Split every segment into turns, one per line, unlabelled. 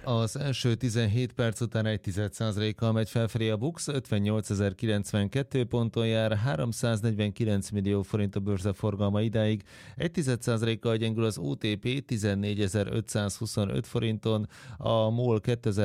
Az első 17 perc után 1,1%-kal megy felfelé a BUX, 58.092 ponton jár, 349 millió forint a bőrze forgalma idáig, 1,1%-kal gyengül az OTP 14.525 forinton, a MOL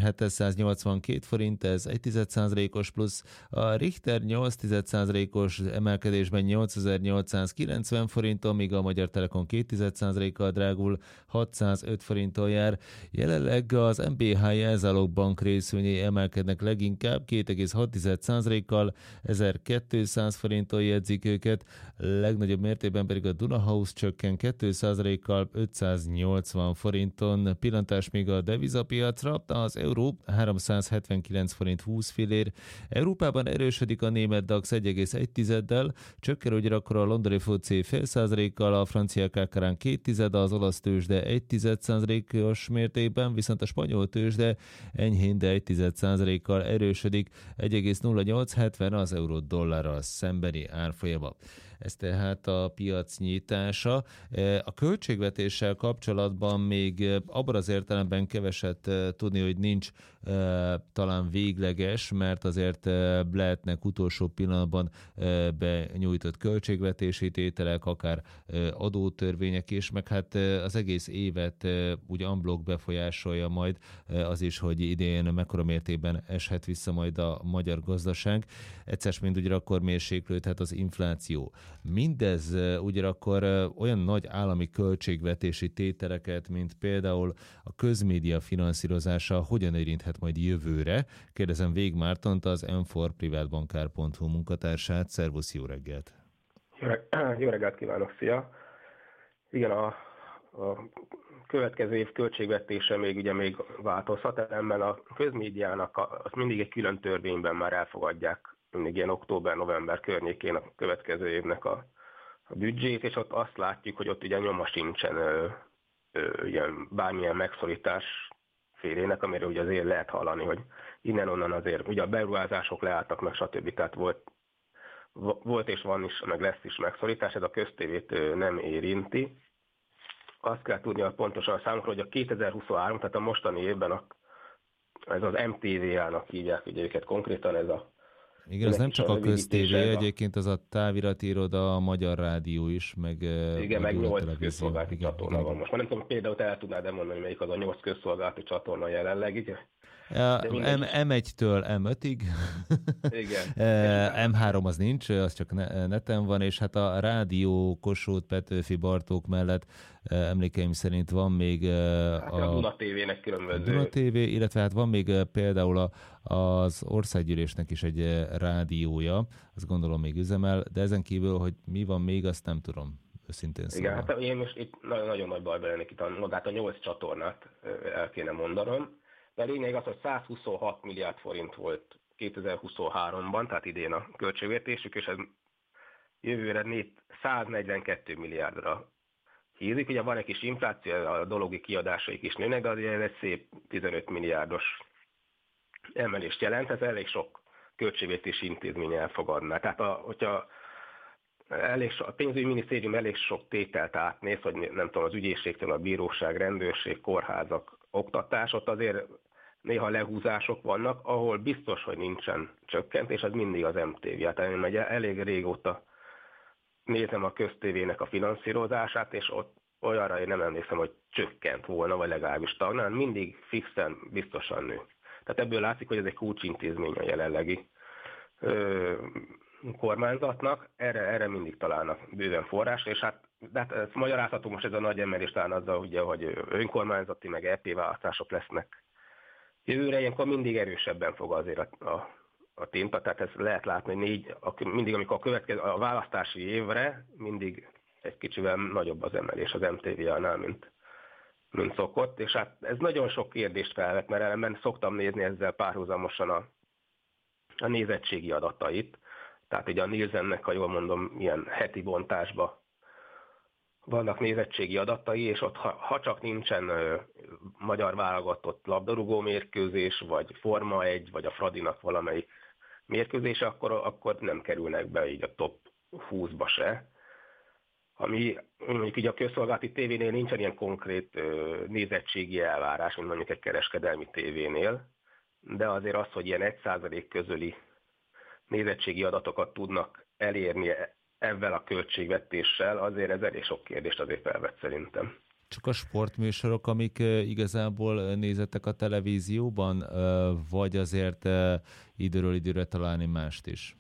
2782 forint, ez 1,1%-os plusz, a Richter 8,1%-os emelkedésben 8890 forinton, míg a Magyar Telekom 2,1%-kal drágul, 605 forinton jár. Jelenleg az MBH jelzálogbank részvényei emelkednek leginkább 2,6%-kal, 1200 forinton jegyzik őket, legnagyobb mértékben pedig a Dunahouse csökken 2%-kal 580 forinton. Pillantás még a devizapiacra, az euró 379 forint 20 fillér, Európában erősödik a német DAX 1,1-del, csökken ugyanakkor a londoni FTSE fél százalékkal, a francia KKR 2, az olasz tőzsde 1,1%-os mértékben, viszont a spanyol tőzsde enyhén, de 1,1%-kal erősödik, 1,0870 az euró dollárral szembeni árfolyama. Ez tehát a piac nyitása. A költségvetéssel kapcsolatban még abban az értelemben keveset tudni, hogy nincs talán végleges, mert azért lehetnek utolsó pillanatban benyújtott költségvetési tételek, akár adótörvények is, meg hát az egész évet úgy unblock befolyásolja majd az is, hogy idén mekkora mértékben eshet vissza majd a magyar gazdaság. Egyszer mind ugyanakkor mérséklődhet az infláció. Mindez ugyanakkor olyan nagy állami költségvetési tételeket, mint például a közmédia finanszírozása hogyan érinthet majd jövőre? Kérdezem Vég Mártont, az M4 privátbankár.hu munkatársát. Szervusz, jó reggelt!
Jó reggelt kívánok, szia! Igen, a következő év költségvetése még változhat, ellenben a közmédiának azt mindig egy külön törvényben már elfogadják, mindig ilyen október-november környékén a következő évnek a büdzsét, és ott azt látjuk, hogy ott ugye nyoma sincsen ilyen bármilyen megszorítás félének, amire ugye azért lehet hallani, hogy innen-onnan azért ugye a beruházások leálltak meg, stb. Tehát volt és van is, meg lesz is megszorítás, ez a köztévét nem érinti. Azt kell tudni pontosan a számokra, hogy a 2023, tehát a mostani évben ez az MTVA-nak hívják ugye őket konkrétan, ez a...
Igen, ez nem csak a köztévé, egyébként az a távirati iroda, a Magyar Rádió is, meg...
Igen, meg 8 közszolgálati csatorna van most. Nem tudom, például te el tudnád mondani, melyik az a 8 közszolgálati csatorna jelenleg, így?
M1-től M5-ig,
igen.
M3 az nincs, az csak neten van, és hát a rádió Kossuth, Petőfi, Bartók mellett emlékeim szerint van még
a Duna TV-nek különböző.
Duna TV, illetve hát van még például az Országgyűlésnek is egy rádiója, azt gondolom még üzemel, de ezen kívül, hogy mi van még, azt nem tudom.
Igen, hát én most itt nagyon nagy bajba lennék itt magát a 8 csatornát el kéne mondanom. De a lényeg az, hogy 126 milliárd forint volt 2023-ban, tehát idén a költségvetésük, és ez jövőre 142 milliárdra hízik. Ugye van egy kis infláció, a dologi kiadásaik is nőnek, de azért ez egy szép 15 milliárdos emelést jelent, ez elég sok költségvetési intézmény elfogadná. Tehát hogyha a pénzügyminisztérium elég sok tételt átnéz, hogy nem tudom, az ügyészségtől a bíróság, rendőrség, kórházak, oktatás, ott azért néha lehúzások vannak, ahol biztos, hogy nincsen csökkentés, az mindig az MTV. Tehát én elég régóta nézem a köztévének a finanszírozását, és ott olyanra én nem emlékszem, hogy csökkent volna, vagy legalábbis stagnál, mindig fixen, biztosan nő. Tehát ebből látszik, hogy ez egy kulcsintézmény a jelenlegi kormányzatnak, erre mindig találnak bőven forrás, és hát ezt magyarázhatunk most ez a nagy emelés talán azzal, ugye, hogy önkormányzati meg EP választások lesznek. Jövőre ilyenkor mindig erősebben fog azért a tinta, tehát ezt lehet látni, hogy mindig amikor a választási évre mindig egy kicsivel nagyobb az emelés az MTV-nál, mint szokott, és hát ez nagyon sok kérdést felvet, mert ellenben szoktam nézni ezzel párhuzamosan a nézettségi adatait, tehát ugye a Nielsennek, ha jól mondom, ilyen heti bontásban vannak nézettségi adatai, és ott ha csak nincsen magyar válogatott labdarúgó mérkőzés, vagy Forma 1, vagy a Fradinak valamelyik mérkőzése, akkor nem kerülnek be így a top 20-ba se. ami mondjuk így a közszolgálati tévénél nincsen ilyen konkrét nézettségi elvárás, mint mondjuk egy kereskedelmi tévénél, de azért az, hogy ilyen 1% közöli nézettségi adatokat tudnak elérni ezzel a költségvetéssel, azért ez elég sok kérdést azért felvet szerintem.
Csak a sportműsorok, amik igazából nézettek a televízióban, vagy azért időről időre találni mást is?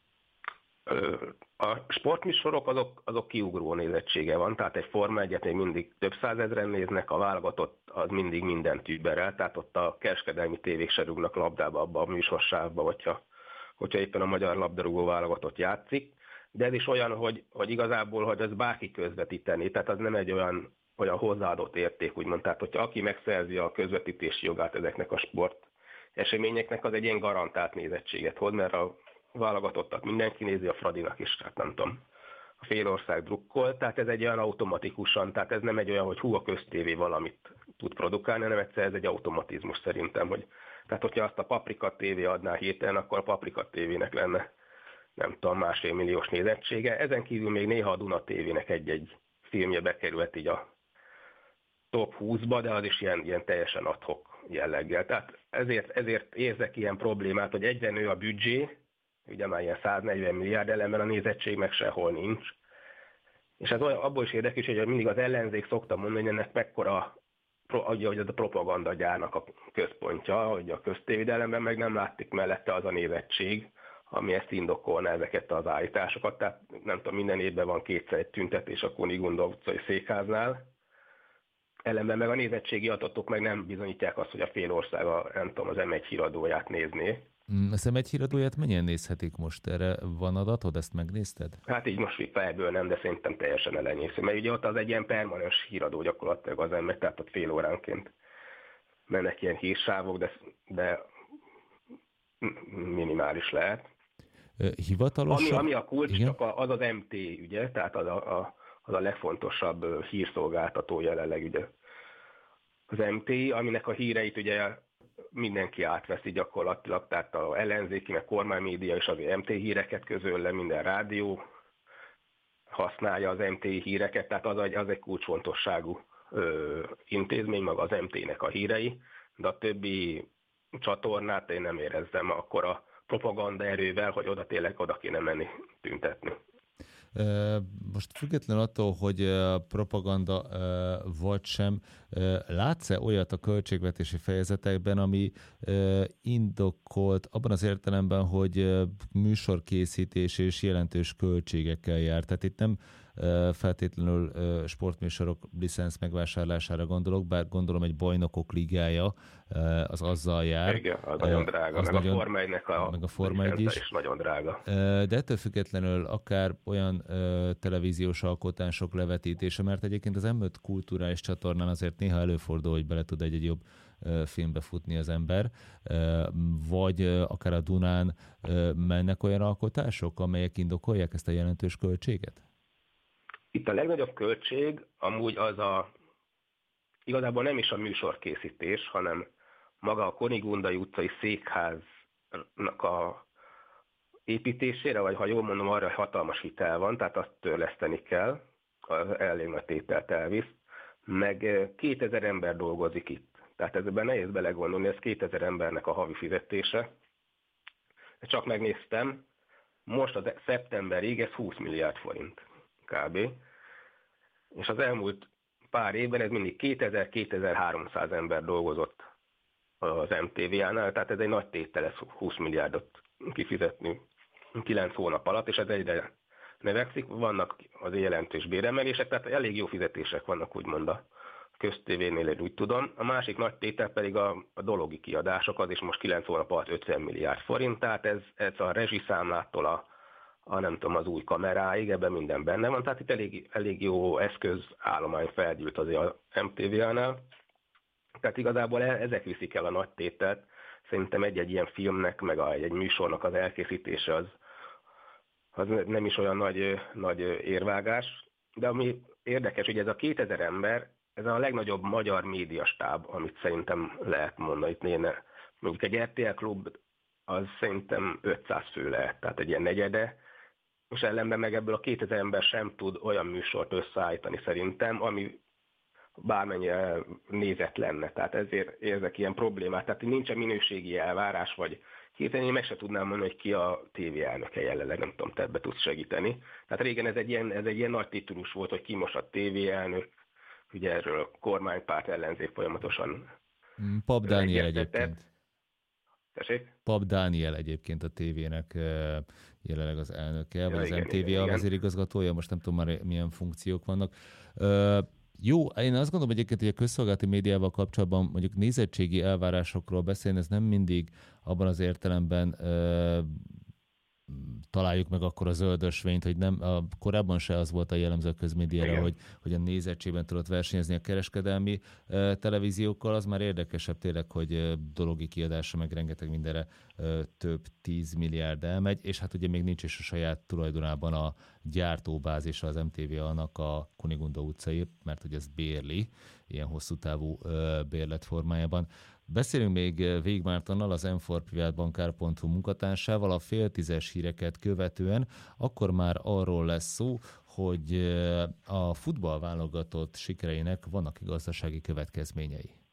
A sportműsorok azok kiugró nézettsége van, tehát egy Forma 1-et még mindig több százezren néznek, a válogatott az mindig mindent überel, tehát ott a kereskedelmi tévék se rúgnak labdába abba a műsorsávba, hogyha éppen a magyar labdarúgó válogatott játszik, de ez is olyan, hogy igazából, hogy ez bárki közvetíteni, tehát az nem egy olyan hozzáadott érték, úgymond. Tehát, hogyha aki megszerzi a közvetítési jogát ezeknek a sport eseményeknek, az egy ilyen garantált nézettséget hoz, mert a válogatottat mindenki nézi, a Fradinak is, tehát nem tudom, a fél ország drukkol, tehát ez egy olyan automatikusan, tehát ez nem egy olyan, hogy a köztévé valamit tud produkálni, hanem egyszer ez egy automatizmus szerintem, hogy tehát hogyha azt a Paprika TV adná héten, akkor a Paprika TV-nek lenne, nem tudom, 1,5 milliós nézettsége. Ezen kívül még néha a Duna TV-nek egy-egy filmje bekerült így a top 20-ba, de az is ilyen teljesen ad-hoc jelleggel. Tehát ezért érzek ilyen problémát, hogy egyre nő a büdzsé, ugye már ilyen 140 milliárd, ellenben a nézettség meg sehol nincs. És ez abból is érdekes, hogy mindig az ellenzék szokta mondani, hogy ennek mekkora, hogy ez a propagandagyárnak a központja, hogy a köztévédelemben meg nem láttik mellette az a nézettség, ami ezt indokolna ezeket az állításokat. Tehát nem tudom, minden évben van kétszer egy tüntetés a Kunigunda utcai székháznál. Ellenben meg a nézettségi adatok meg nem bizonyítják azt, hogy a fél ország nem tudom, az M1 híradóját nézné.
A M1 híradóját mennyien nézhetik most? Erre van adatod? Ezt megnézted?
Hát így most fejből nem, de szerintem teljesen elenyésző. Mert ugye ott az egy ilyen permanens híradó gyakorlatilag az M1, tehát ott fél óránként mennek ilyen hírsávok, de minimális lehet.
Hivatalosan?
Ami a kulcs, csak az MT, ugye, tehát az a legfontosabb hírszolgáltató jelenleg, ugye. Az MT, aminek a híreit ugye mindenki átveszi gyakorlatilag, tehát az ellenzéki, meg kormánymédia is az MT híreket közöl le, minden rádió használja az MT híreket, tehát az egy kulcsfontosságú intézmény, maga az MT-nek a hírei, de a többi csatornát én nem érezzem akkora propaganda erővel, hogy tényleg oda kéne menni tüntetni.
Most független attól, hogy propaganda vagy sem, látsz-e olyat a költségvetési fejezetekben, ami indokolt abban az értelemben, hogy műsorkészítés és jelentős költségekkel jár? Tehát itt nem feltétlenül sportműsorok licensz megvásárlására gondolok, bár gondolom egy bajnokok ligája az azzal jár.
Igen, az nagyon drága, meg nagyon, a Forma 1-nek is nagyon drága.
De ettől függetlenül akár olyan televíziós alkotások levetítése, mert egyébként az M5 kulturális csatornán azért néha előfordul, hogy bele tud egy jobb filmbe futni az ember, vagy akár a Dunán mennek olyan alkotások, amelyek indokolják ezt a jelentős költséget?
Itt a legnagyobb költség amúgy igazából nem is a műsorkészítés, hanem maga a Kunigundai utcai székháznak a építésére, vagy ha jól mondom, arra hatalmas hitel van, tehát azt törleszteni kell, az elég nagy tételt elvisz, meg 2000 ember dolgozik itt. Tehát ezben nehéz belegondolni, ez 2000 embernek a havi fizetése. Csak megnéztem, most a szeptemberig ez 20 milliárd forint kb. És az elmúlt pár évben ez mindig 2000-2300 ember dolgozott az MTV-nál, tehát ez egy nagy tétel, ez 20 milliárdot kifizetni 9 hónap alatt, és ez egyre növekszik, vannak az jelentős béremelések, tehát elég jó fizetések vannak úgymond a köztévénél, úgy tudom. A másik nagy tétel pedig a dologi kiadások, az is most 9 hónap alatt 50 milliárd forint, tehát ez a rezsiszámlától nem tudom, az új kameráig, ebben minden benne van, tehát itt elég jó eszközállomány felgyűlt azért a MTV-nál. Tehát igazából ezek viszik el a nagy tételt. Szerintem egy-egy ilyen filmnek, meg egy műsornak az elkészítése az nem is olyan nagy érvágás. De ami érdekes, hogy ez a 2000 ember, ez a legnagyobb magyar médiastáb, amit szerintem lehet mondani. Itt mondjuk egy RTL klub, az szerintem 500 fő lehet, tehát egy ilyen negyede. és ellenben meg ebből a 2000 ember sem tud olyan műsort összeállítani szerintem, ami bármennyire nézett lenne. Tehát ezért érzek ilyen problémát. Tehát nincsen minőségi elvárás, vagy hirtelen én meg se tudnám mondani, hogy ki a TV elnöke jelenleg, nem tudom, te ebbe tudsz segíteni. Tehát régen ez egy ilyen nagy titulus volt, hogy ki most a TV elnök, ugye erről a kormánypárt ellenzék folyamatosan
Pap Dániel
egyeztetett.
egyébként.
Tessék?
Pap Dániel egyébként a tévének jelenleg az elnöke, vagy az MTV a vezérigazgatója, most nem tudom már milyen funkciók vannak. Jó, én azt gondolom egyébként, hogy a közszolgálati médiával kapcsolatban mondjuk nézettségi elvárásokról beszélni, ez nem mindig abban az értelemben találjuk meg akkor a zöld ösvényt, hogy nem, korábban se az volt a jellemző a közmédiára, hogy a nézettségben tudott versenyezni a kereskedelmi televíziókkal, az már érdekesebb tényleg, hogy dologi kiadása meg rengeteg mindenre több 10 milliárd elmegy, és hát ugye még nincs is a saját tulajdonában a gyártóbázisa az MTV-nak a Kunigunda utcai, mert ugye ez bérli, ilyen hosszú távú bérlet formájában. Beszélünk még Vég Mártonnal, az m4privatbankár.hu munkatársával a fél tízes híreket követően, akkor már arról lesz szó, hogy a futballválogatott sikereinek vannak gazdasági következményei.